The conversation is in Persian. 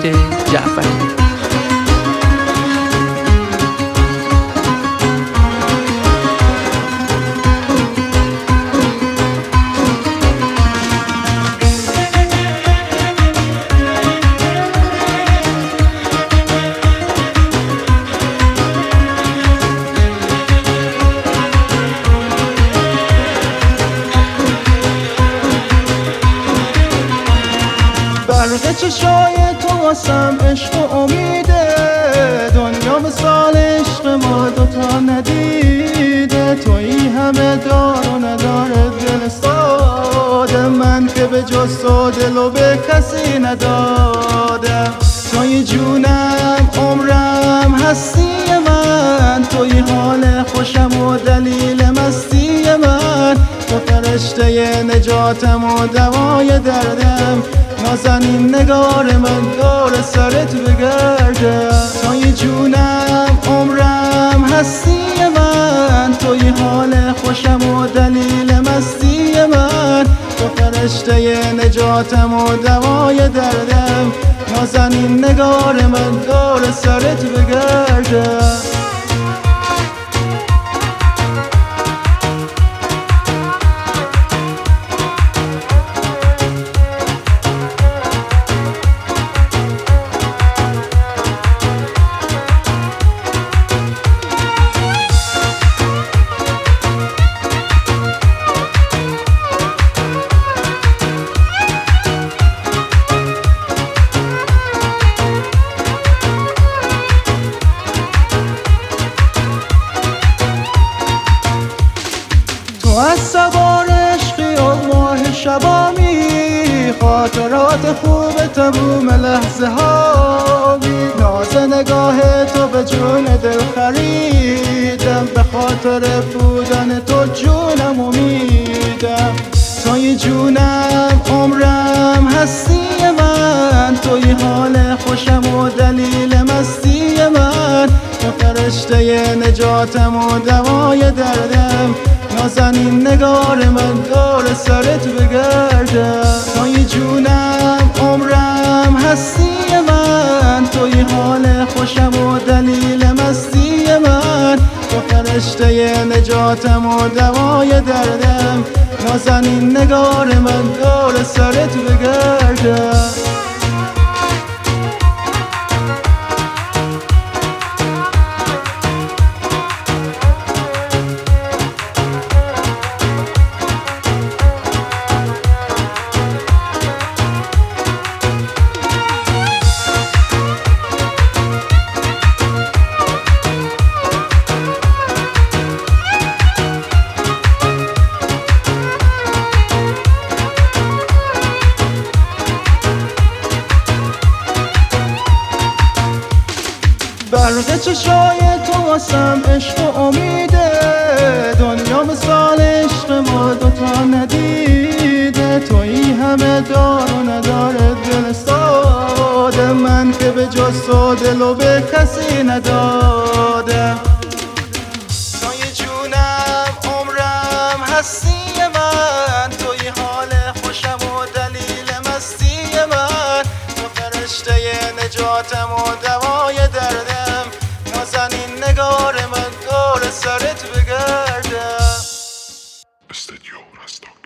جعفری. برق چشای تو واسم عشق و امیده، دنیا مثال عشق ما دوتا ندیده. تویی همه دار و نداره دل ساده، من که به جز تو دلو به کسی ندادم. تویی جونم عمرم هستی من، تویی حال خوشم و دلیل مستی من. تو فرشته نجاتم و دوای دردم، نازنین نگار من دور سرت بگرده. توی جونم عمرم هستی من، توی حال خوشم و دلیل مستی من. تو فرشته نجاتم و دوای دردم، نازنین نگار من دور سرت بگرده. تو از سوار عشقی و ماه شبامی، خاطرات خوب تموم لحظه هامی. ناز نگاه تو به جون دل خریدم، به خاطر بودن تو جونم امیدم. توی جونم عمرم هستی من، توی حال خوشم و دلیل مستی من. تو فرشته نجاتم و دوای دردم، نازنین نگار من دور سرت بگرده. توی جونم عمرم هستی من، توی حال خوشم و دلیل مستی من. تو فرشته نجاتم و دوای دردم، نازنین نگار من دور سرت بگرده. برق چشای تو واسم عشق و امیده، دنیا مثال عشق ما دوتا ندیده. تویی همه دار و نداره دل ساده، من که به جز تو دلو به کسی ندادم. توی جونم عمرم هستی من، توی حال خوشم و دلیل مستی من. تو فرشته نجاتم و دوای دردم، نازنین نگار من دور سرت بگرده.